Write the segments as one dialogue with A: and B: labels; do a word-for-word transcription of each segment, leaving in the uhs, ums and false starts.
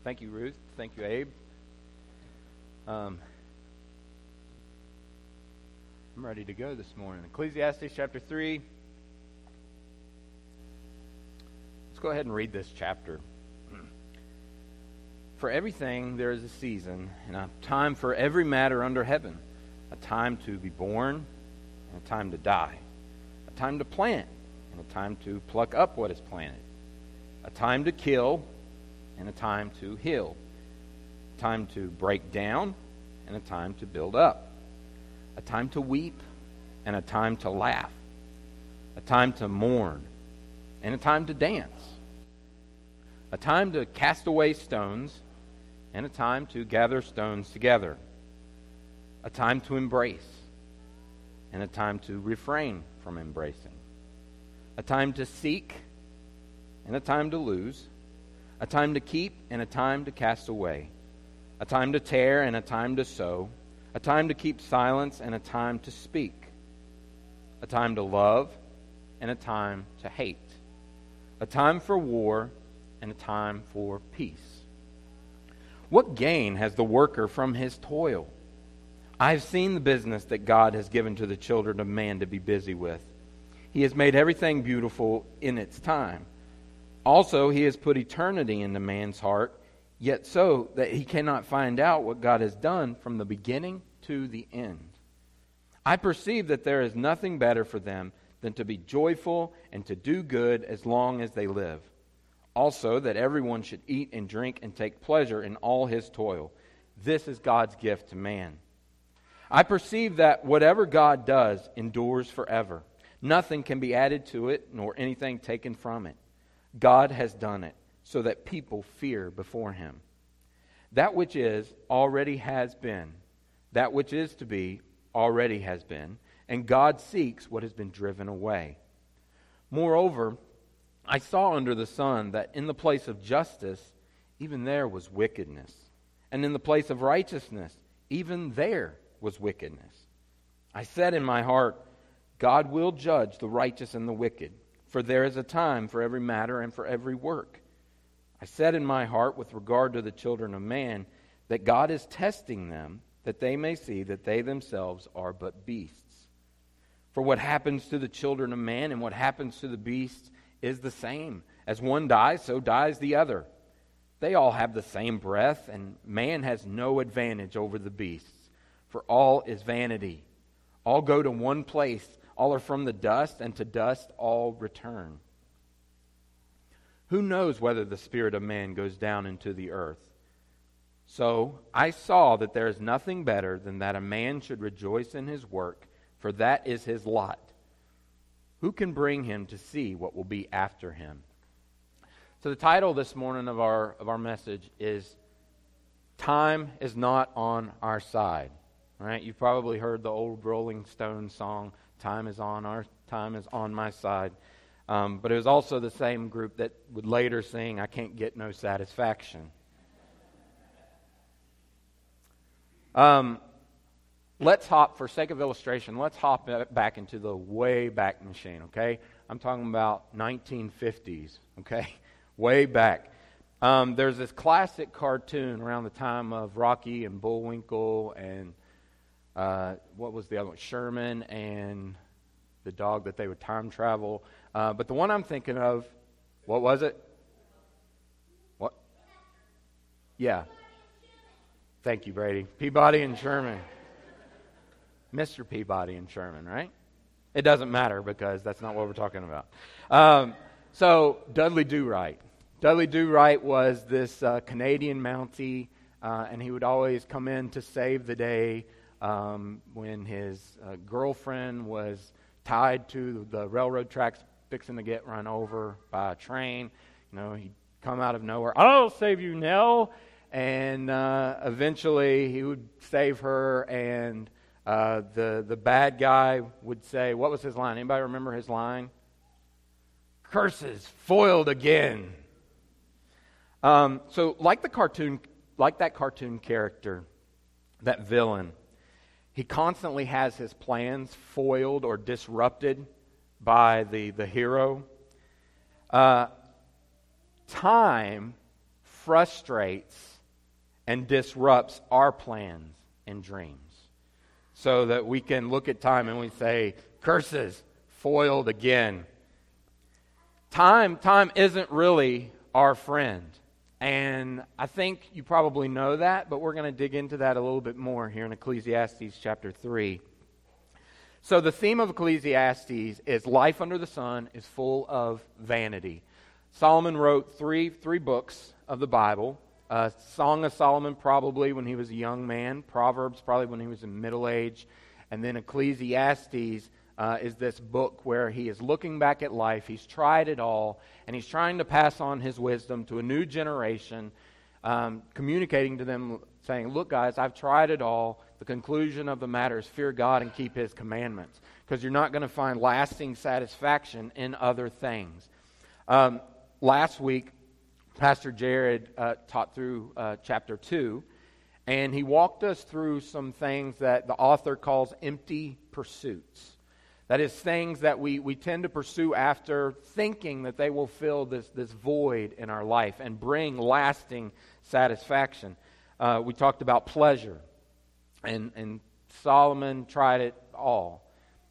A: Thank you, Ruth. Thank you, Abe. Um, I'm ready to go this morning. Ecclesiastes chapter three. Let's go ahead and read this chapter. For everything there is a season, and a time for every matter under heaven, a time to be born, and a time to die, a time to plant, and a time to pluck up what is planted, a time to kill, and a time to heal, a time to break down, and a time to build up, a time to weep, and a time to laugh, a time to mourn, and a time to dance, a time to cast away stones, and a time to gather stones together, a time to embrace, and a time to refrain from embracing, a time to seek, and a time to lose, a time to keep, and a time to cast away, a time to tear, and a time to sow, a time to keep silence, and a time to speak, a time to love, and a time to hate, a time for war, and a time for peace. What gain has the worker from his toil? I have seen the business that God has given to the children of man to be busy with. He has made everything beautiful in its time. Also, he has put eternity into man's heart, yet so that he cannot find out what God has done from the beginning to the end. I perceive that there is nothing better for them than to be joyful and to do good as long as they live. Also, that everyone should eat and drink and take pleasure in all his toil. This is God's gift to man. I perceive that whatever God does endures forever. Nothing can be added to it, nor anything taken from it. God has done it, so that people fear before him. That which is already has been. That which is to be already has been. And God seeks what has been driven away. Moreover, I saw under the sun that in the place of justice, even there was wickedness. And in the place of righteousness, even there was wickedness. I said in my heart, God will judge the righteous and the wicked, for there is a time for every matter and for every work. I said in my heart with regard to the children of man, that God is testing them, that they may see that they themselves are but beasts. For what happens to the children of man and what happens to the beasts is the same. As one dies, so dies the other. They all have the same breath, and man has no advantage over the beasts. For all is vanity. All go to one place. All are from the dust, and to dust all return. Who knows whether the spirit of man goes down into the earth? So I saw that there is nothing better than that a man should rejoice in his work, for that is his lot. Who can bring him to see what will be after him? So the title this morning of our of our message is Time is Not on Our Side. All right, you've probably heard the old Rolling Stones song, Time is on our time is on my side. Um, but it was also the same group that would later sing, I Can't Get No Satisfaction. Um Let's hop, for sake of illustration, let's hop back into the way back machine, okay? I'm talking about nineteen fifties, okay? Way back. Um, there's this classic cartoon around the time of Rocky and Bullwinkle and uh, what was the other one? Sherman and the dog that they would time travel. Uh, but the one I'm thinking of, what was it? What? Yeah. Thank you, Brady. Peabody and Sherman. Mister Peabody and Sherman, right? It doesn't matter because that's not what we're talking about. Um, so, Dudley Do-Right. Dudley Do-Right was this uh, Canadian Mountie, uh, and he would always come in to save the day um, when his uh, girlfriend was tied to the railroad tracks fixing to get run over by a train. You know, he'd come out of nowhere, I'll save you, Nell! And uh, eventually he would save her, and Uh, the, the bad guy would say, what was his line? Anybody remember his line? Curses, foiled again. Um, so like the cartoon, like that cartoon character, that villain, he constantly has his plans foiled or disrupted by the, the hero. Uh, time frustrates and disrupts our plans and dreams. So that we can look at time and we say, curses, foiled again. Time, time isn't really our friend. And I think you probably know that, but we're going to dig into that a little bit more here in Ecclesiastes chapter three. So the theme of Ecclesiastes is life under the sun is full of vanity. Solomon wrote three, three books of the Bible. Uh, Song of Solomon probably when he was a young man. Proverbs probably when he was in middle age. And then Ecclesiastes uh, is this book where he is looking back at life. He's tried it all. And he's trying to pass on his wisdom to a new generation. Um, communicating to them saying, look guys, I've tried it all. The conclusion of the matter is fear God and keep His commandments. Because you're not going to find lasting satisfaction in other things. Um, last week, Pastor Jared uh, taught through uh, chapter two, and he walked us through some things that the author calls empty pursuits. That is, things that we, we tend to pursue after thinking that they will fill this, this void in our life and bring lasting satisfaction. Uh, we talked about pleasure, and, and Solomon tried it all.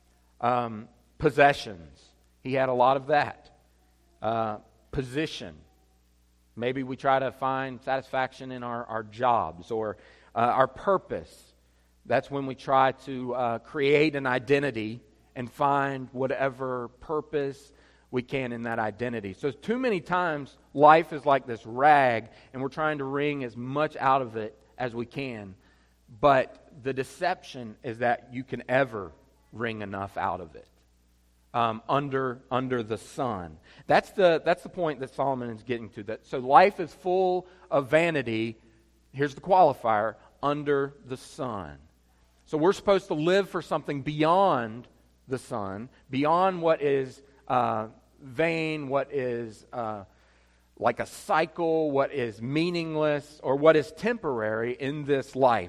A: Um, possessions, he had a lot of that. Uh, position. Maybe we try to find satisfaction in our, our jobs or uh, our purpose. That's when we try to uh, create an identity and find whatever purpose we can in that identity. So too many times, life is like this rag, and we're trying to wring as much out of it as we can. But the deception is that you can ever wring enough out of it. Um, under under the sun. That's the that's the point that Solomon is getting to. That so life is full of vanity. Here's the qualifier: under the sun. So we're supposed to live for something beyond the sun, beyond what is uh, vain, what is uh, like a cycle, what is meaningless, or what is temporary in this life.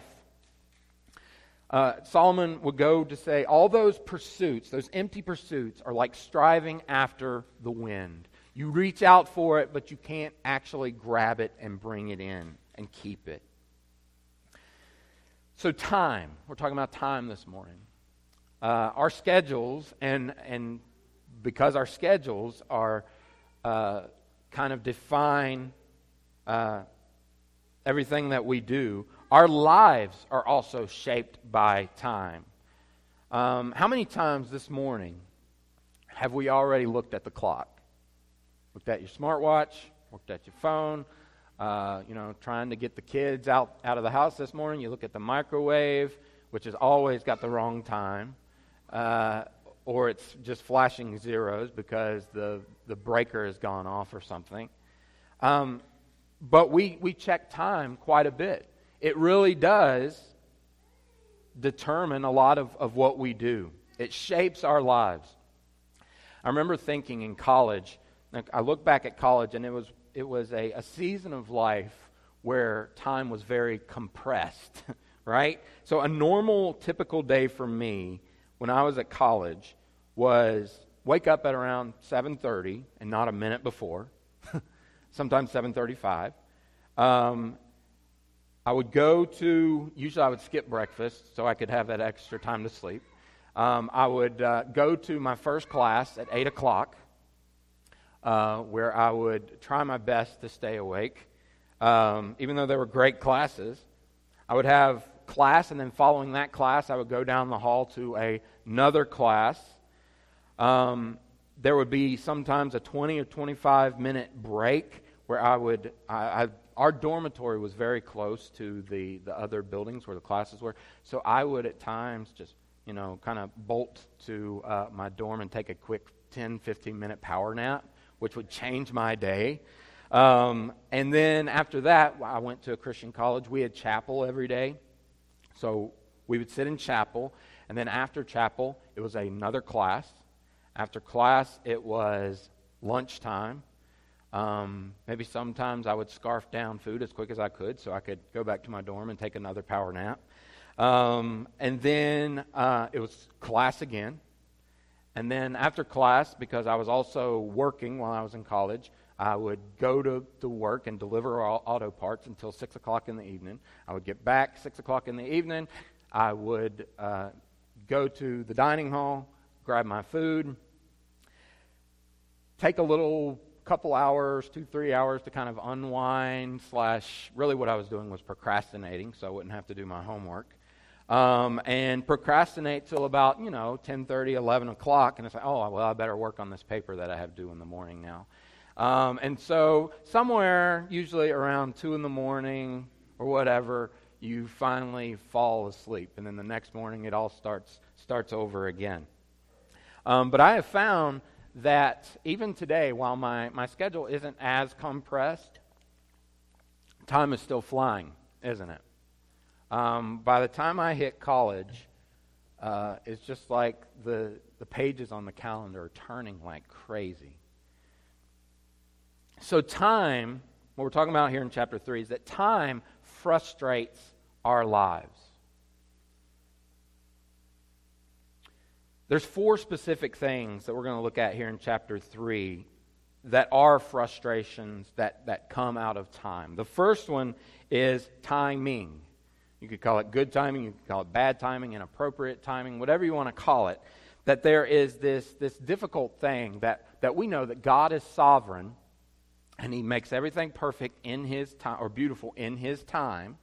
A: Uh, Solomon would go to say, all those pursuits, those empty pursuits, are like striving after the wind. You reach out for it, but you can't actually grab it and bring it in and keep it. So time, we're talking about time this morning. Uh, our schedules, and and because our schedules are uh, kind of define uh, everything that we do, our lives are also shaped by time. Um, how many times this morning have we already looked at the clock? Looked at your smartwatch, looked at your phone, uh, you know, trying to get the kids out, out of the house this morning. You look at the microwave, which has always got the wrong time, uh, or it's just flashing zeros because the, the breaker has gone off or something. Um, but we, we check time quite a bit. It really does determine a lot of, of what we do. It shapes our lives. I remember thinking in college, I look back at college, and it was it was a, a season of life where time was very compressed, right? So a normal, typical day for me when I was at college was wake up at around seven thirty and not a minute before, sometimes seven thirty-five. Um, I would go to, usually I would skip breakfast so I could have that extra time to sleep. Um, I would uh, go to my first class at eight o'clock, uh, where I would try my best to stay awake. Um, even though they were great classes, I would have class, and then following that class, I would go down the hall to a, another class. Um, there would be sometimes a twenty or twenty-five minute break where I would, I, I our dormitory was very close to the, the other buildings where the classes were. So I would at times just, you know, kind of bolt to uh, my dorm and take a quick ten, fifteen minute power nap, which would change my day. Um, and then after that, I went to a Christian college. We had chapel every day. So we would sit in chapel. And then after chapel, it was another class. After class, it was lunchtime. Um, maybe sometimes I would scarf down food as quick as I could so I could go back to my dorm and take another power nap. Um, and then uh, it was class again. And then after class, because I was also working while I was in college, I would go to, to work and deliver all auto parts until six o'clock in the evening. I would get back six o'clock in the evening. I would uh, go to the dining hall, grab my food, take a little couple hours, two, three hours to kind of unwind, slash, really what I was doing was procrastinating so I wouldn't have to do my homework. Um, and procrastinate till about, you know, ten thirty, eleven o'clock, and it's like, oh, well, I better work on this paper that I have due in the morning now. Um, and so somewhere, usually around two in the morning or whatever, you finally fall asleep, and then the next morning it all starts starts over again. Um, but I have found that even today, while my, my schedule isn't as compressed, time is still flying, isn't it? Um, by the time I hit college, uh, it's just like the, the pages on the calendar are turning like crazy. So time, what we're talking about here in chapter three, is that time frustrates our lives. There's four specific things that we're going to look at here in chapter three that are frustrations that, that come out of time. The first one is timing. You could call it good timing, you could call it bad timing, inappropriate timing, whatever you want to call it. That there is this, this difficult thing that, that we know that God is sovereign and He makes everything perfect in His time, or beautiful in His time.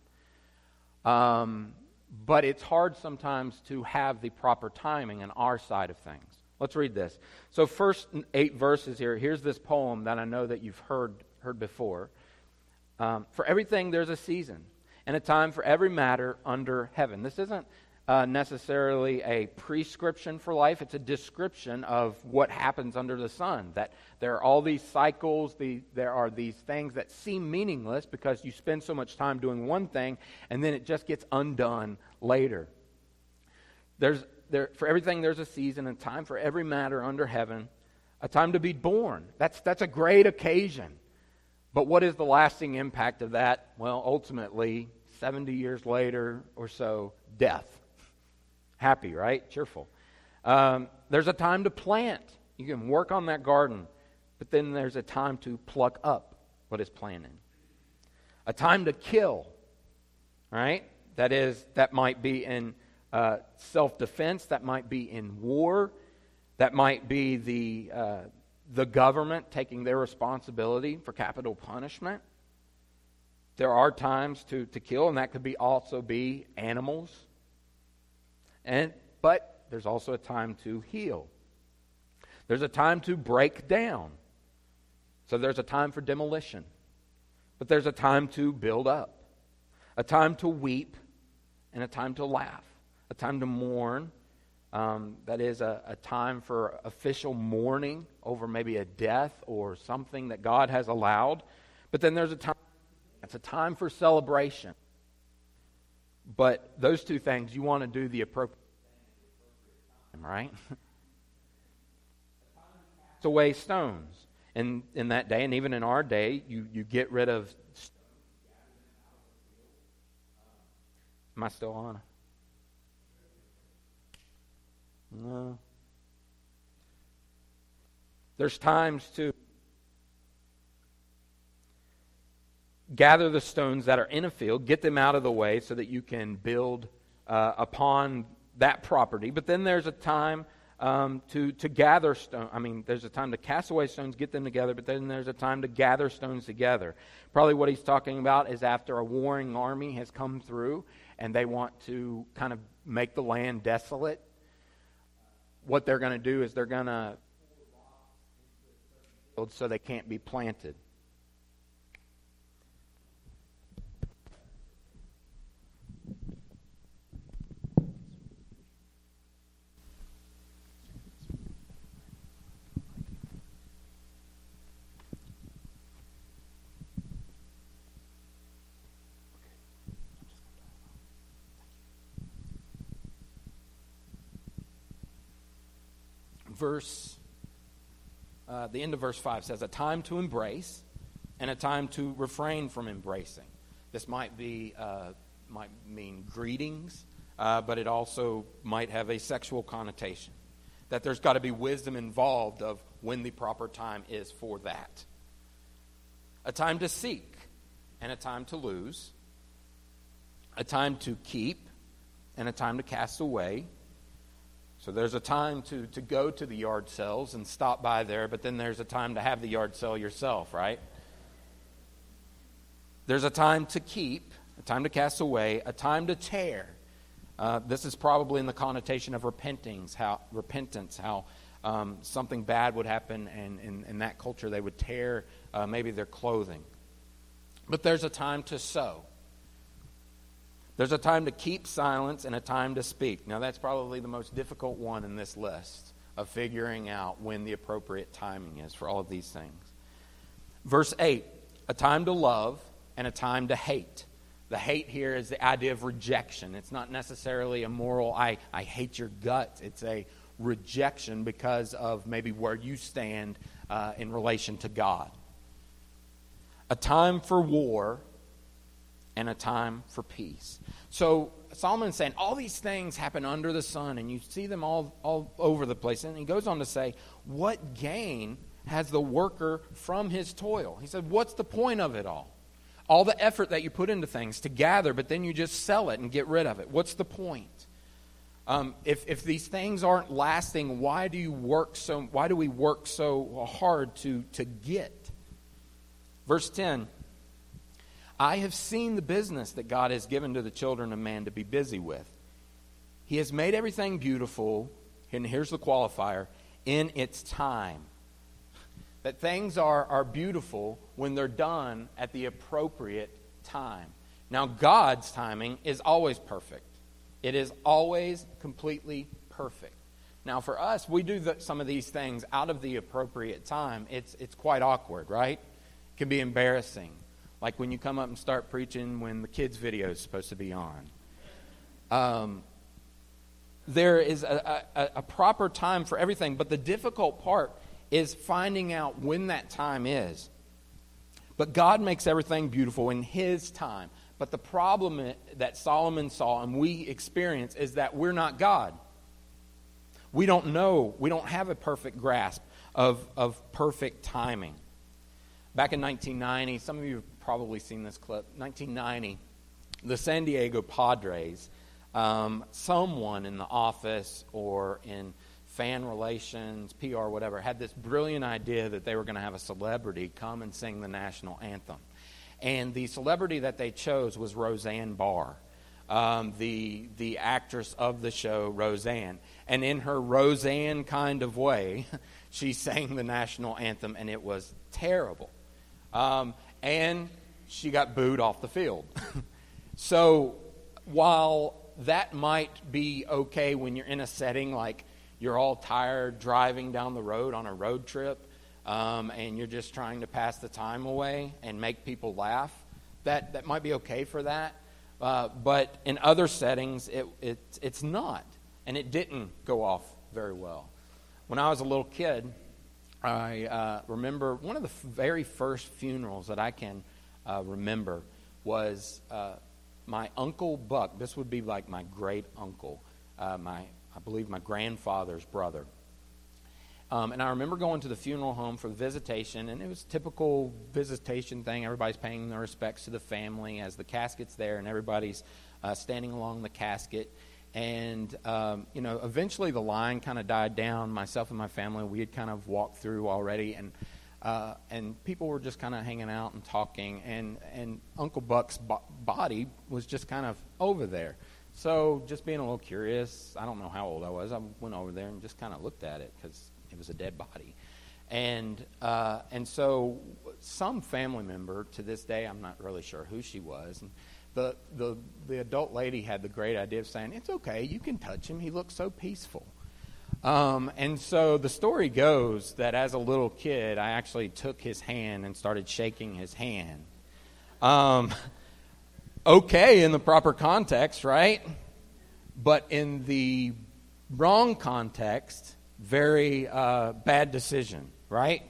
A: Um... But it's hard sometimes to have the proper timing on our side of things. Let's read this. So first eight verses here, here's this poem that I know that you've heard heard before. Um, for everything there's a season, and a time for every matter under heaven. This isn't uh, necessarily a prescription for life. It's a description of what happens under the sun. That there are all these cycles, the, there are these things that seem meaningless because you spend so much time doing one thing and then it just gets undone later. There's there for everything there's a season, and time for every matter under heaven, a time to be born. That's that's a great occasion. But what is the lasting impact of that? Well, ultimately, seventy years later or so, death. Happy, right? Cheerful. Um, there's a time to plant. You can work on that garden. But then there's a time to pluck up what is planted. A time to kill, right? That is, that might be in uh, self-defense. That might be in war. That might be the uh, the government taking their responsibility for capital punishment. There are times to, to kill, and that could be also be animals. And but there's also a time to heal. There's a time to break down. So there's a time for demolition. But there's a time to build up. A time to weep and a time to laugh. A time to mourn. Um, that is a, a time for official mourning over maybe a death or something that God has allowed. But then there's a time, it's a time for celebration. But those two things, you want to do the appropriate time, right? Cast away stones. In, in that day, and even in our day, you, you get rid of... Am I still on? No. There's times to gather the stones that are in a field, get them out of the way so that you can build uh, upon that property. But then there's a time um, to, to gather stones. I mean, there's a time to cast away stones, get them together, but then there's a time to gather stones together. Probably what he's talking about is after a warring army has come through and they want to kind of make the land desolate. What they're going to do is they're going to build so they can't be planted. Verse, uh, the end of verse five says, a time to embrace and a time to refrain from embracing. This might be, uh, might mean greetings, uh, but it also might have a sexual connotation. That there's got to be wisdom involved of when the proper time is for that. a time to seek and a time to lose, a time to keep and a time to cast away. So there's a time to, to go to the yard sales and stop by there, but then there's a time to have the yard sale yourself, right? There's a time to keep, a time to cast away, a time to tear. Uh, this is probably in the connotation of repentance, how repentance, how um, something bad would happen, and in, in that culture they would tear uh, maybe their clothing. But there's a time to sow. There's a time to keep silence and a time to speak. Now, that's probably the most difficult one in this list of figuring out when the appropriate timing is for all of these things. Verse eight, a time to love and a time to hate. The hate here is the idea of rejection. It's not necessarily a moral, I, I hate your guts. It's a rejection because of maybe where you stand uh, in relation to God. A time for war and a time for peace. So Solomon's saying all these things happen under the sun, and you see them all, all over the place. And he goes on to say, what gain has the worker from his toil? He said, what's the point of it all? All the effort that you put into things to gather, but then you just sell it and get rid of it. What's the point? Um, if if these things aren't lasting, why do you work so? Why do we work so hard to to get? Verse ten. I have seen the business that God has given to the children of man to be busy with. He has made everything beautiful, and here's the qualifier, in its time. That things are, are beautiful when they're done at the appropriate time. Now, God's timing is always perfect. It is always completely perfect. Now, for us, we do the, some of these things out of the appropriate time. It's, it's quite awkward, right? It can be embarrassing. Like when you come up and start preaching when the kids' video is supposed to be on. Um, there is a, a, a proper time for everything, but the difficult part is finding out when that time is. But God makes everything beautiful in His time. But the problem that Solomon saw and we experience is that we're not God. We don't know, we don't have a perfect grasp of, of perfect timing. Back in nineteen ninety, some of you have probably seen this clip. nineteen ninety, the San Diego Padres, um, someone in the office or in fan relations, P R, whatever, had this brilliant idea that they were going to have a celebrity come and sing the national anthem. And the celebrity that they chose was Roseanne Barr, um, the the actress of the show, Roseanne. And in her Roseanne kind of way, she sang the national anthem, and it was terrible. Um, and she got booed off the field. So while that might be okay when you're in a setting like you're all tired driving down the road on a road trip, um, and you're just trying to pass the time away and make people laugh, that, that might be okay for that. Uh, but in other settings, it, it it's not. And it didn't go off very well. When I was a little kid, I uh, remember one of the f- very first funerals that I can uh, remember was uh, my Uncle Buck. This would be like my great uncle, uh, my I believe my grandfather's brother. Um, and I remember going to the funeral home for the visitation, and it was a typical visitation thing. Everybody's paying their respects to the family as the casket's there, and everybody's uh, standing along the casket. And, um, you know, eventually the line kind of died down. Myself and my family, we had kind of walked through already, and uh, and people were just kind of hanging out and talking. And, and Uncle Buck's bo- body was just kind of over there. So just being a little curious, I don't know how old I was, I went over there and just kind of looked at it because it was a dead body. And uh, and so some family member, to this day, I'm not really sure who she was, and The, the the adult lady had the great idea of saying, it's okay, you can touch him, he looks so peaceful. Um, and so the story goes that as a little kid, I actually took his hand and started shaking his hand. Um, okay in the proper context, right? But in the wrong context, very uh, bad decision, right?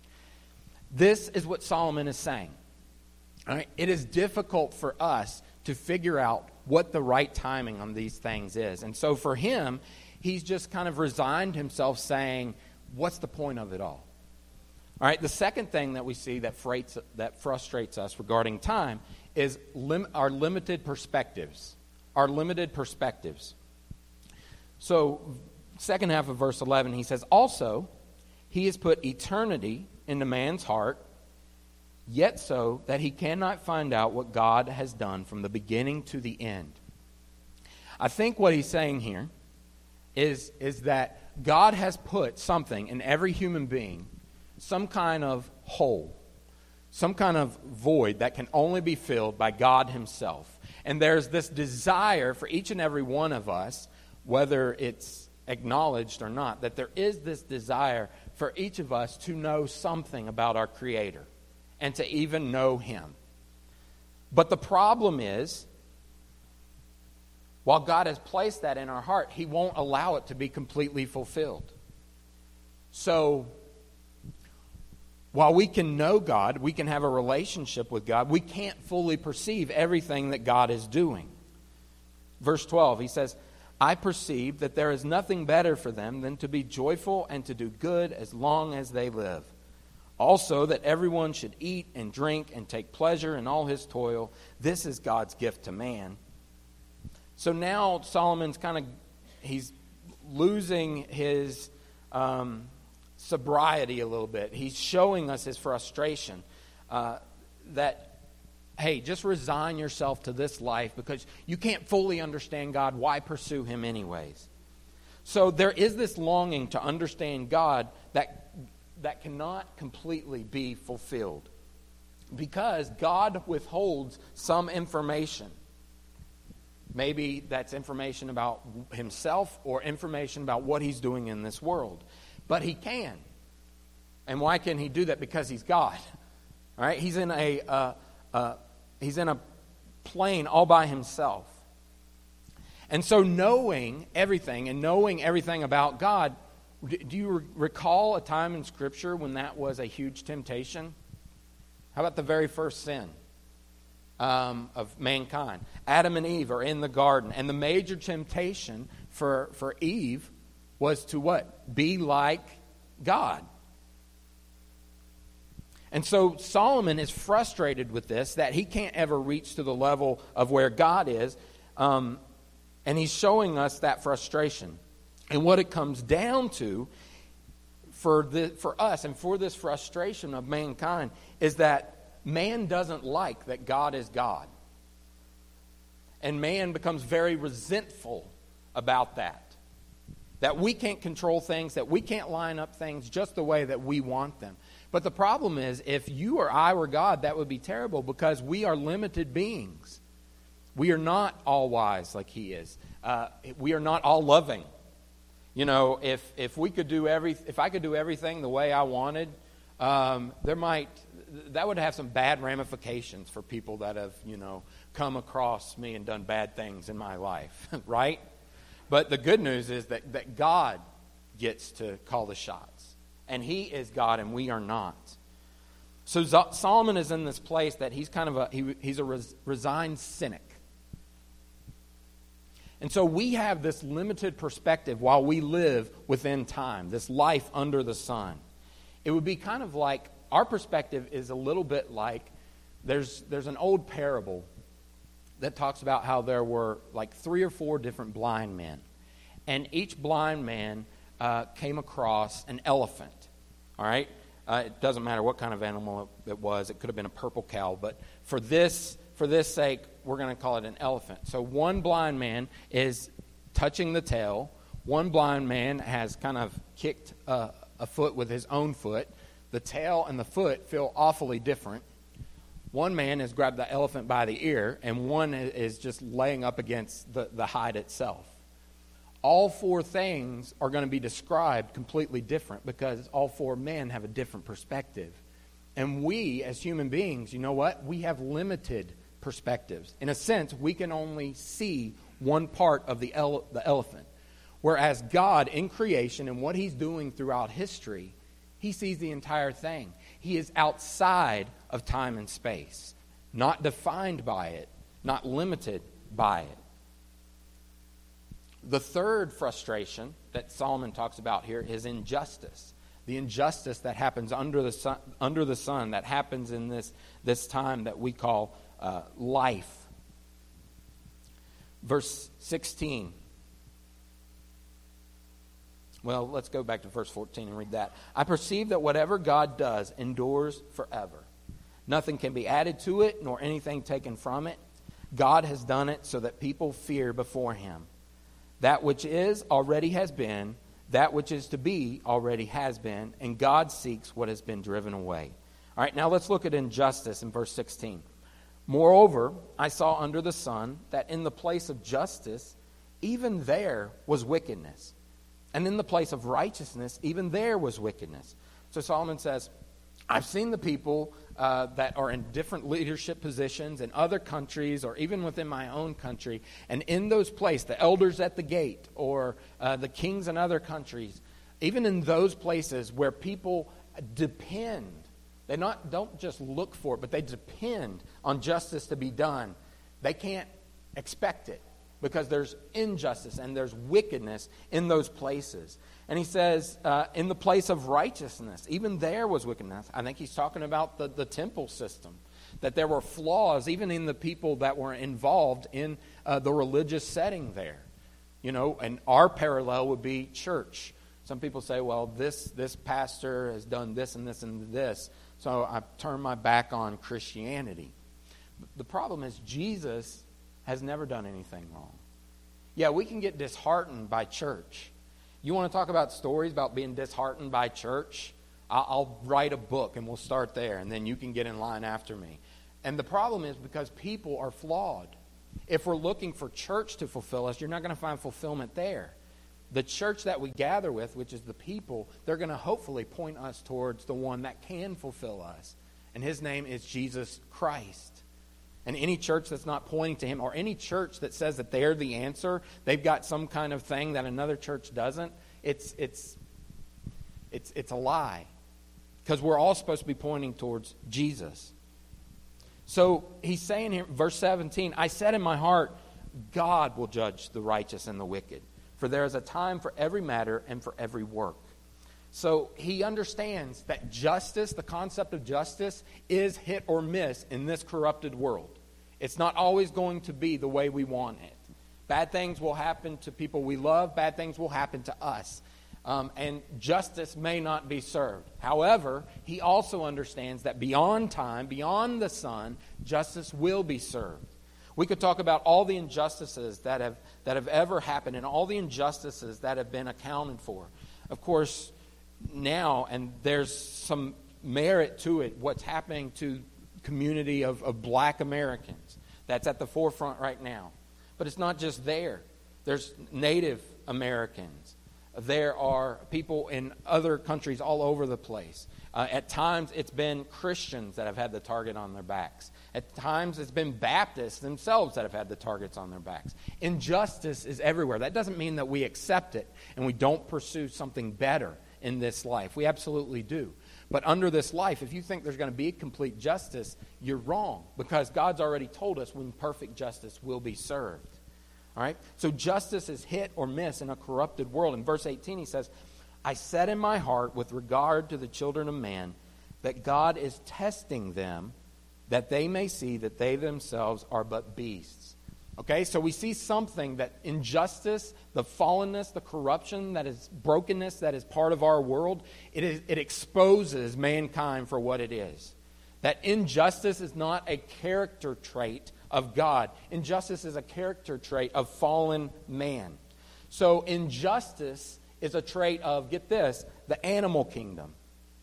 A: This is what Solomon is saying. All right, it is difficult for us to figure out what the right timing on these things is. And so for him, he's just kind of resigned himself saying, what's the point of it all? All All right, the second thing that we see that, freights, that frustrates us regarding time is lim- our limited perspectives. Our limited perspectives. So, second half of verse eleven, he says, also, he has put eternity into man's heart, yet so that he cannot find out what God has done from the beginning to the end. I think what he's saying here is, is that God has put something in every human being, some kind of hole, some kind of void that can only be filled by God himself. And there's this desire for each and every one of us, whether it's acknowledged or not, that there is this desire for each of us to know something about our Creator and to even know him. But the problem is, while God has placed that in our heart, he won't allow it to be completely fulfilled. So, while we can know God, we can have a relationship with God, we can't fully perceive everything that God is doing. Verse twelve, he says, I perceive that there is nothing better for them than to be joyful and to do good as long as they live. Also, that everyone should eat and drink and take pleasure in all his toil. This is God's gift to man. So now Solomon's kind of, he's losing his um, sobriety a little bit. He's showing us his frustration uh, that, hey, just resign yourself to this life because you can't fully understand God. Why pursue him anyways? So there is this longing to understand God that that cannot completely be fulfilled because God withholds some information. Maybe that's information about himself or information about what he's doing in this world. But he can. And why can he do that? Because he's God. All right? He's in a uh, uh, he's in a plane all by himself. And so knowing everything and knowing everything about God, do you recall a time in Scripture when that was a huge temptation? How about the very first sin um, of mankind? Adam and Eve are in the garden, and the major temptation for, for Eve was to what? Be like God. And so Solomon is frustrated with this, that he can't ever reach to the level of where God is, um, and he's showing us that frustration. And what it comes down to for the, for us and for this frustration of mankind is that man doesn't like that God is God. And man becomes very resentful about that. That we can't control things, that we can't line up things just the way that we want them. But the problem is, if you or I were God, that would be terrible because we are limited beings. We are not all wise like he is. Uh, we are not all loving. You know, if if we could do every, if I could do everything the way I wanted, um, there might that would have some bad ramifications for people that have, you know, come across me and done bad things in my life, right? But the good news is that that God gets to call the shots, and He is God, and we are not. So Z- Solomon is in this place that he's kind of a he, he's a res, resigned cynic. And so we have this limited perspective while we live within time, this life under the sun. It would be kind of like, our perspective is a little bit like, there's there's an old parable that talks about how there were like three or four different blind men. And each blind man uh, came across an elephant, all right? Uh, it doesn't matter what kind of animal it was. It could have been a purple cow, but for this For this sake, we're going to call it an elephant. So one blind man is touching the tail. One blind man has kind of kicked uh, a foot with his own foot. The tail and the foot feel awfully different. One man has grabbed the elephant by the ear, and one is just laying up against the, the hide itself. All four things are going to be described completely different because all four men have a different perspective. And we, as human beings, you know what? We have limited perspectives. In a sense, we can only see one part of the ele- the elephant. Whereas God, in creation and what He's doing throughout history, He sees the entire thing. He is outside of time and space, not defined by it, not limited by it. The third frustration that Solomon talks about here is injustice. the injustice that happens under the sun, under the sun that happens in this, this time that we call uh, life. Verse sixteen. Well, let's go back to verse fourteen and read that. I perceive that whatever God does endures forever. Nothing can be added to it, nor anything taken from it. God has done it so that people fear before him. That which is already has been, that which is to be already has been, and God seeks what has been driven away. All right, now let's look at injustice in verse sixteen. Moreover, I saw under the sun that in the place of justice, even there was wickedness. And in the place of righteousness, even there was wickedness. So Solomon says, I've seen the people uh, that are in different leadership positions in other countries or even within my own country. And in those places, the elders at the gate or uh, the kings in other countries, even in those places where people depend, they not don't just look for it, but they depend on justice to be done. They can't expect it because there's injustice and there's wickedness in those places. And he says, uh, in the place of righteousness, even there was wickedness. I think he's talking about the, the temple system, that there were flaws even in the people that were involved in uh, the religious setting there. You know, and our parallel would be church. Some people say, well, this this pastor has done this and this and this, so I've turned my back on Christianity. The problem is Jesus has never done anything wrong. Yeah, we can get disheartened by church. You want to talk about stories about being disheartened by church? I'll, I'll write a book and we'll start there, and then you can get in line after me. And the problem is because people are flawed. If we're looking for church to fulfill us, you're not going to find fulfillment there. The church that we gather with, which is the people, they're going to hopefully point us towards the one that can fulfill us. And his name is Jesus Christ. And any church that's not pointing to him, or any church that says that they're the answer, they've got some kind of thing that another church doesn't, it's it's it's it's a lie. Because we're all supposed to be pointing towards Jesus. So he's saying here, verse seventeen, I said in my heart, God will judge the righteous and the wicked. For there is a time for every matter and for every work. So he understands that justice, the concept of justice, is hit or miss in this corrupted world. It's not always going to be the way we want it. Bad things will happen to people we love. Bad things will happen to us. Um, and justice may not be served. However, he also understands that beyond time, beyond the sun, justice will be served. We could talk about all the injustices that have that have ever happened and all the injustices that have been accounted for. Of course, now, and there's some merit to it, what's happening to community of, of black Americans. That's at the forefront right now. But it's not just there. There's Native Americans. There are people in other countries all over the place. Uh, at times, it's been Christians that have had the target on their backs. At times, it's been Baptists themselves that have had the targets on their backs. Injustice is everywhere. That doesn't mean that we accept it and we don't pursue something better in this life. We absolutely do. But under this life, if you think there's going to be complete justice, you're wrong, because God's already told us when perfect justice will be served. All right? So justice is hit or miss in a corrupted world. In verse eighteen, he says, I said in my heart with regard to the children of man that God is testing them, that they may see that they themselves are but beasts. Okay, so we see something that injustice, the fallenness, the corruption, that is brokenness, that is part of our world, it is it exposes mankind for what it is. That injustice is not a character trait of God. Injustice is a character trait of fallen man. So injustice is a trait of, get this, the animal kingdom.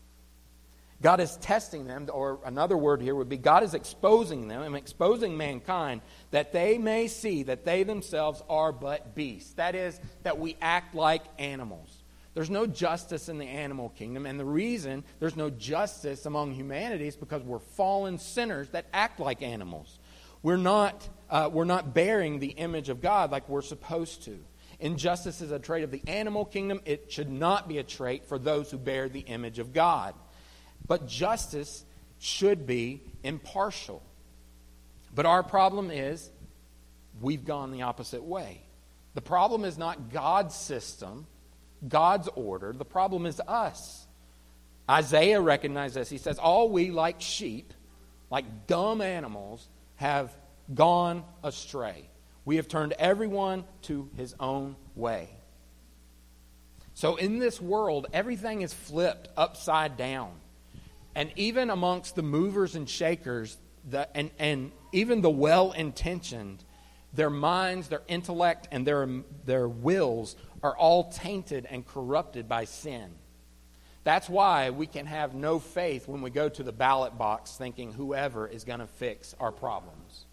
A: God is testing them, or another word here would be God is exposing them and exposing mankind that they may see that they themselves are but beasts. That is, that we act like animals. There's no justice in the animal kingdom, and the reason there's no justice among humanity is because we're fallen sinners that act like animals. We're not, uh, we're not bearing the image of God like we're supposed to. Injustice is a trait of the animal kingdom. It should not be a trait for those who bear the image of God. But justice should be impartial. But our problem is we've gone the opposite way. The problem is not God's system, God's order. The problem is us.
B: Isaiah recognized this. He says, all we like sheep, like dumb animals, have gone astray. We have turned everyone to his own way. So in this world, everything is flipped upside down. And even amongst the movers and shakers, the, and, and even the well-intentioned, their minds, their intellect, and their, their wills are all tainted and corrupted by sin. That's why we can have no faith when we go to the ballot box thinking whoever is going to fix our problems.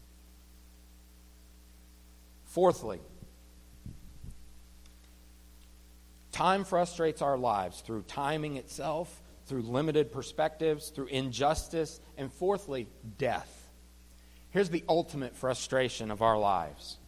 B: Fourthly, time frustrates our lives through timing itself, through limited perspectives, through injustice, and fourthly, death. Here's the ultimate frustration of our lives.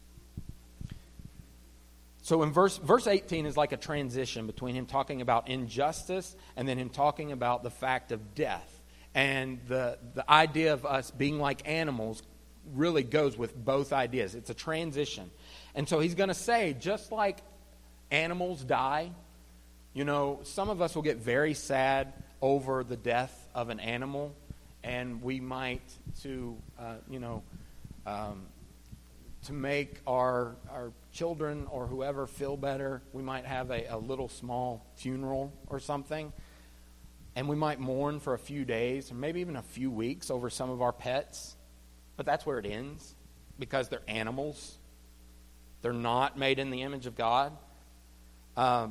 B: So in verse verse eighteen is like a transition between him talking about injustice and then him talking about the fact of death. And the, the idea of us being like animals really goes with both ideas. It's a transition. And so he's going to say, just like animals die, you know, some of us will get very sad over the death of an animal, and we might, to, uh, you know, um, to make our our children or whoever feel better, we might have a, a little small funeral or something, and we might mourn for a few days or maybe even a few weeks over some of our pets. But that's where it ends, because they're animals. They're not made in the image of God. Um,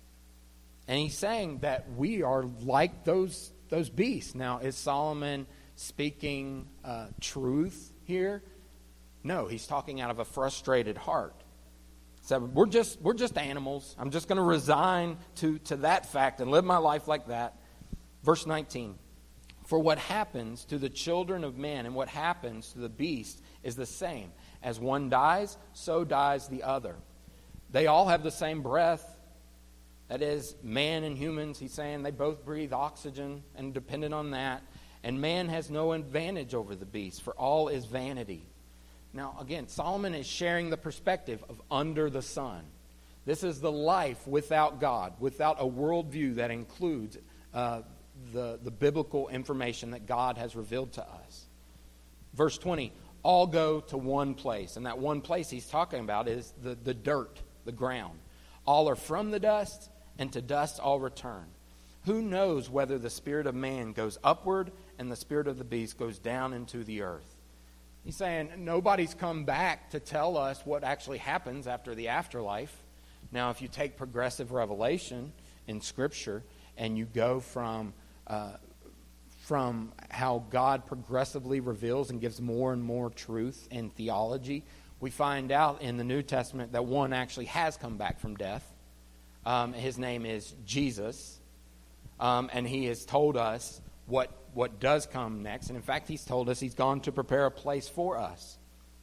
B: and he's saying that we are like those those beasts. Now, is Solomon speaking uh, truth here? No, he's talking out of a frustrated heart. So we're just we're just animals. I'm just going to resign to, to that fact and live my life like that. Verse nineteen. For what happens to the children of men and what happens to the beast is the same. As one dies, so dies the other. They all have the same breath. That is, man and humans, he's saying, they both breathe oxygen and dependent on that. And man has no advantage over the beast, for all is vanity. Now, again, Solomon is sharing the perspective of under the sun. This is the life without God, without a worldview that includes uh, the, the biblical information that God has revealed to us. Verse twenty, all go to one place. And that one place he's talking about is the, the dirt, the ground. All are from the dust, and to dust all return. Who knows whether the spirit of man goes upward and the spirit of the beast goes down into the earth? He's saying nobody's come back to tell us what actually happens after the afterlife. Now, if you take progressive revelation in Scripture and you go from uh, from how God progressively reveals and gives more and more truth in theology, we find out in the New Testament that one actually has come back from death. Um, his name is Jesus, um, and he has told us what what does come next. And in fact, he's told us he's gone to prepare a place for us.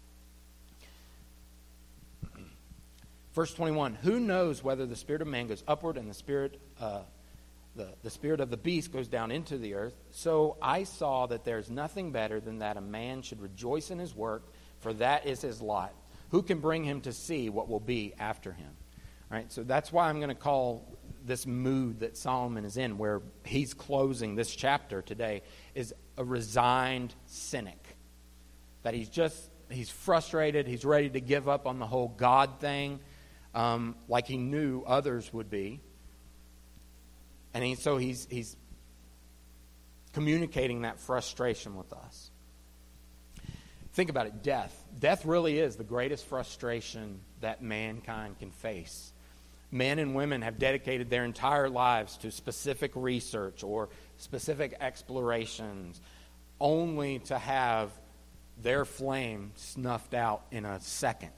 B: Verse twenty-one, who knows whether the spirit of man goes upward and the spirit uh, the, the spirit of the beast goes down into the earth? So I saw that there's nothing better than that a man should rejoice in his work, for that is his lot. Who can bring him to see what will be after him? All right, so that's why I'm going to call this mood that Solomon is in, where he's closing this chapter today, is a resigned cynic. That he's just, he's frustrated, he's ready to give up on the whole God thing, um, like he knew others would be. And he, so he's he's communicating that frustration with us. Think about it, death. Death really is the greatest frustration that mankind can face. Men and women have dedicated their entire lives to specific research or specific explorations only to have their flame snuffed out in a second.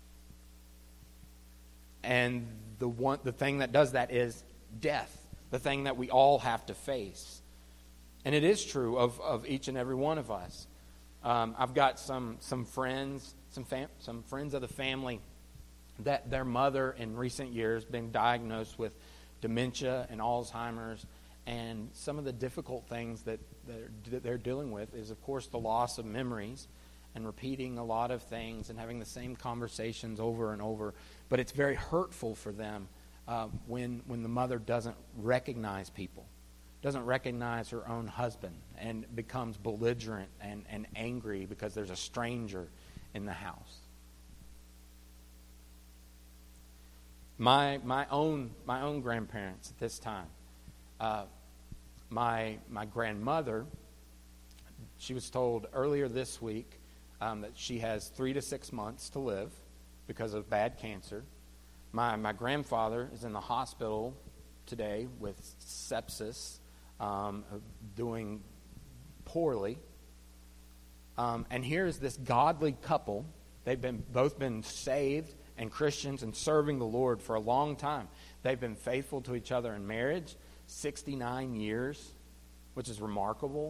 B: And the one, the thing that does that is death, the thing that we all have to face. And it is true of, of each and every one of us. Um, I've got some some friends, some fam- some friends of the family that their mother in recent years been diagnosed with dementia and Alzheimer's, and some of the difficult things that they're, they're dealing with is, of course, the loss of memories and repeating a lot of things and having the same conversations over and over. But it's very hurtful for them uh, when when the mother doesn't recognize people doesn't recognize her own husband and becomes belligerent and, and angry because there's a stranger in the house. My my own my own grandparents at this time, uh, my my grandmother, she was told earlier this week um, that she has three to six months to live because of bad cancer. My my grandfather is in the hospital today with sepsis, um, doing poorly. Um, and here's this godly couple. They've been both been saved and Christians and serving the Lord for a long time. They've been faithful to each other in marriage, sixty-nine years, which is remarkable.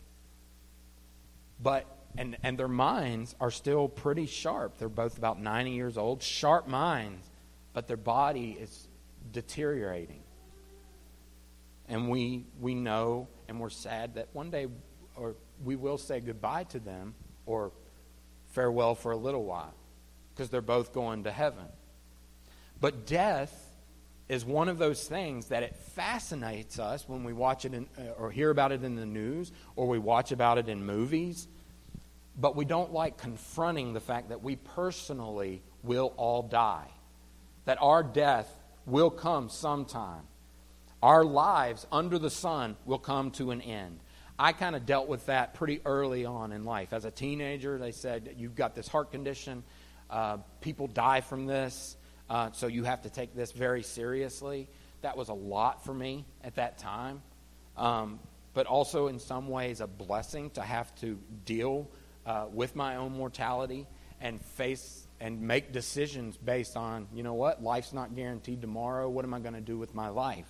B: But and and their minds are still pretty sharp. They're both about ninety years old, sharp minds, but their body is deteriorating. And we we know and we're sad that one day or we will say goodbye to them or farewell for a little while, because they're both going to heaven. But death is one of those things that it fascinates us when we watch it in, or hear about it in the news, or we watch about it in movies. But we don't like confronting the fact that we personally will all die, that our death will come sometime. Our lives under the sun will come to an end. I kind of dealt with that pretty early on in life. As a teenager, they said, you've got this heart condition. Uh, people die from this, uh, so you have to take this very seriously. That was a lot for me at that time, um, but also in some ways a blessing to have to deal uh, with my own mortality and face and make decisions based on, you know what, life's not guaranteed tomorrow. What am I going to do with my life?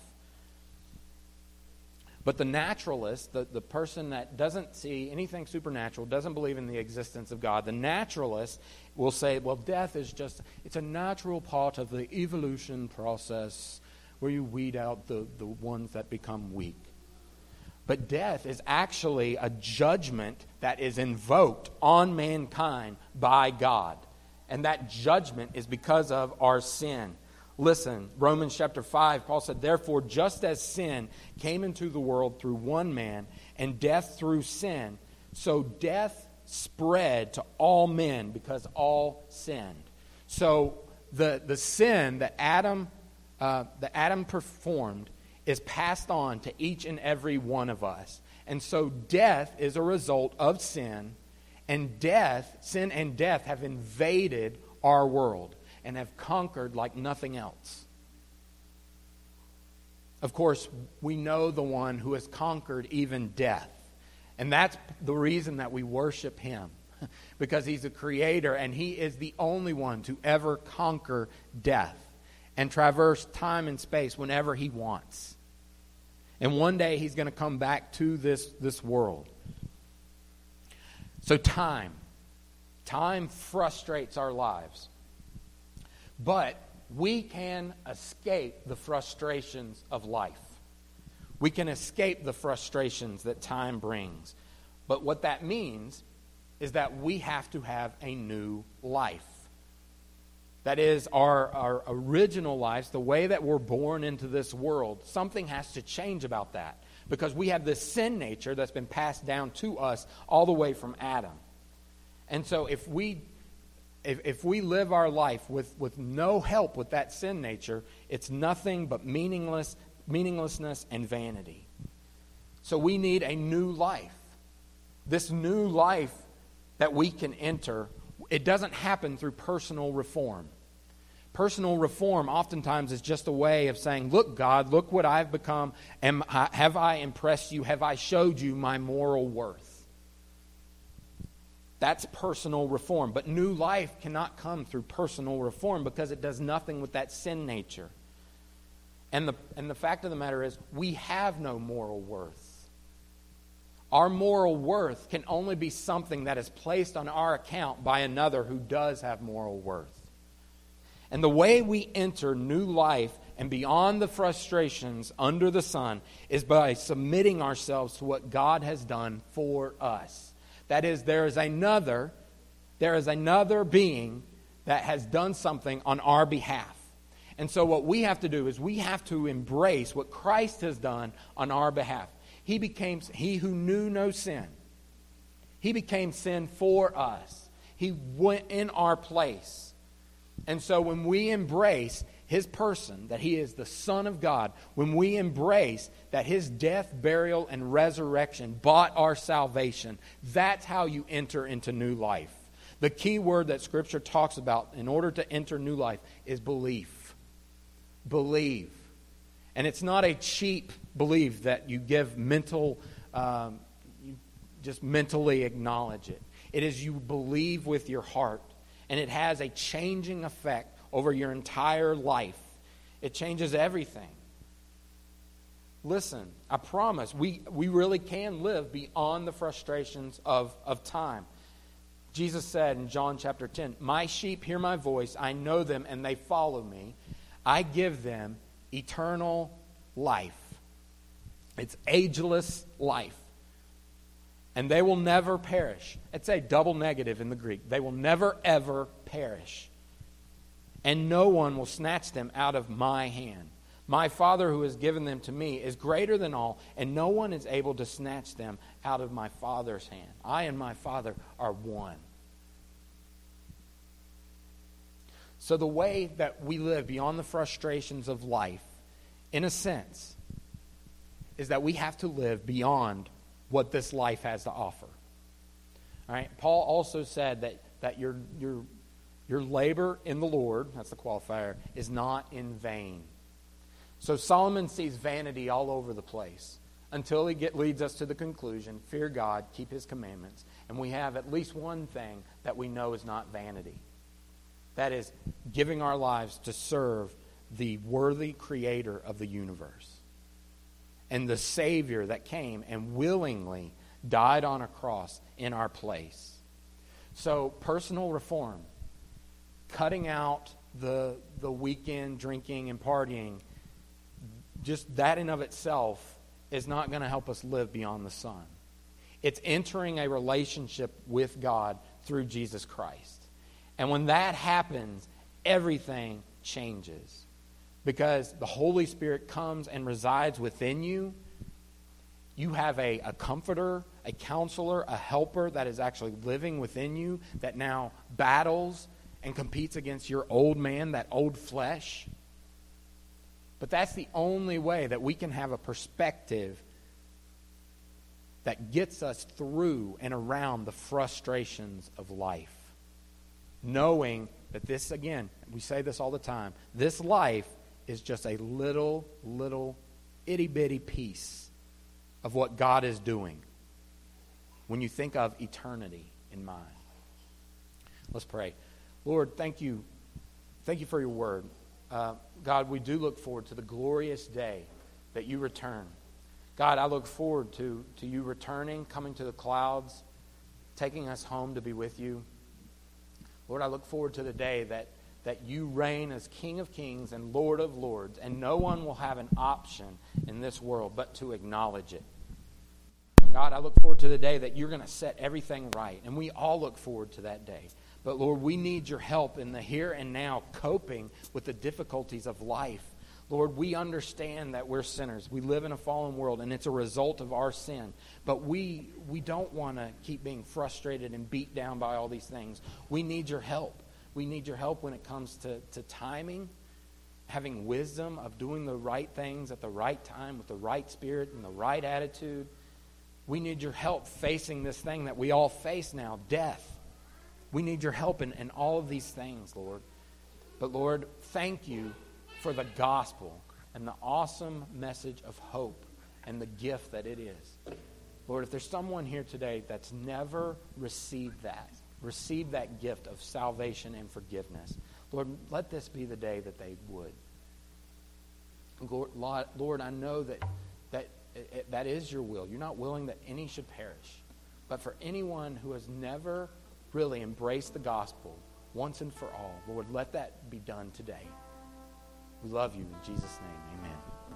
B: But the naturalist, the, the person that doesn't see anything supernatural, doesn't believe in the existence of God, the naturalist will say, well, death is just, it's a natural part of the evolution process where you weed out the, the ones that become weak. But death is actually a judgment that is invoked on mankind by God. And that judgment is because of our sin. Listen, Romans chapter five, Paul said, therefore, just as sin came into the world through one man, and death through sin, so death spread to all men because all sinned. So the, the sin that Adam, uh, that Adam performed is passed on to each and every one of us. And so death is a result of sin, and death, sin and death have invaded our world and have conquered like nothing else. Of course, we know the one who has conquered even death. And that's the reason that we worship him. Because he's a creator and he is the only one to ever conquer death and traverse time and space whenever he wants. And one day he's going to come back to this, this world. So time. Time frustrates our lives. But we can escape the frustrations of life. We can escape the frustrations that time brings. But what that means is that we have to have a new life. That is, our, our original lives, the way that we're born into this world, something has to change about that. Because we have this sin nature that's been passed down to us all the way from Adam. And so if we if, if we live our life with, with no help with that sin nature, it's nothing but meaningless, meaninglessness and vanity. So we need a new life. This new life that we can enter, it doesn't happen through personal reform. Personal reform oftentimes is just a way of saying, look, God, look what I've become. Am I, have I impressed you? Have I showed you my moral worth? That's personal reform. But new life cannot come through personal reform because it does nothing with that sin nature. And the, and the fact of the matter is, we have no moral worth. Our moral worth can only be something that is placed on our account by another who does have moral worth. And the way we enter new life and beyond the frustrations under the sun is by submitting ourselves to what God has done for us. That is, there is another, there is another being that has done something on our behalf. And so what we have to do is we have to embrace what Christ has done on our behalf. He became, he who knew no sin, he became sin for us. He went in our place. And so when we embrace his person, that he is the Son of God, when we embrace that his death, burial, and resurrection bought our salvation, that's how you enter into new life. The key word that Scripture talks about in order to enter new life is belief. Believe. And it's not a cheap belief that you give mental, um, you just mentally acknowledge it. It is you believe with your heart. And it has a changing effect over your entire life. It changes everything. Listen, I promise, we, we really can live beyond the frustrations of, of time. Jesus said in John chapter ten, "My sheep hear my voice, I know them, and they follow me. I give them eternal life." It's ageless life. And they will never perish. It's a double negative in the Greek. They will never, ever perish. And no one will snatch them out of my hand. My Father who has given them to me is greater than all, and no one is able to snatch them out of my Father's hand. I and my Father are one. So the way that we live beyond the frustrations of life, in a sense, is that we have to live beyond what this life has to offer. All right? Paul also said that, that your, your, your labor in the Lord, that's the qualifier, is not in vain. So Solomon sees vanity all over the place until he get, leads us to the conclusion, fear God, keep his commandments. And we have at least one thing that we know is not vanity. That is giving our lives to serve the worthy creator of the universe. And the Savior that came and willingly died on a cross in our place. So personal reform, cutting out the, the weekend drinking and partying, just that in of itself is not going to help us live beyond the sun. It's entering a relationship with God through Jesus Christ. And when that happens, everything changes. Because the Holy Spirit comes and resides within you. You have a, a comforter, a counselor, a helper that is actually living within you that now battles and competes against your old man, that old flesh. But that's the only way that we can have a perspective that gets us through and around the frustrations of life. Knowing that this, again, we say this all the time, this life is just a little, little, itty-bitty piece of what God is doing when you think of eternity in mind. Let's pray. Lord, thank you. Thank you for your word. Uh, God, we do look forward to the glorious day that you return. God, I look forward to, to you returning, coming to the clouds, taking us home to be with you. Lord, I look forward to the day that that you reign as King of Kings and Lord of Lords, and no one will have an option in this world but to acknowledge it. God, I look forward to the day that you're going to set everything right, and we all look forward to that day. But Lord, we need your help in the here and now coping with the difficulties of life. Lord, we understand that we're sinners. We live in a fallen world, and it's a result of our sin. But we, we don't want to keep being frustrated and beat down by all these things. We need your help. We need your help when it comes to, to timing, having wisdom of doing the right things at the right time with the right spirit and the right attitude. We need your help facing this thing that we all face now, death. We need your help in, in all of these things, Lord. But Lord, thank you for the gospel and the awesome message of hope and the gift that it is. Lord, if there's someone here today that's never received that, receive that gift of salvation and forgiveness, Lord, let this be the day that they would. Lord, Lord, I know that that that is your will. You're not willing that any should perish. But for anyone who has never really embraced the gospel once and for all, Lord, let that be done today. We love you in Jesus' name. Amen.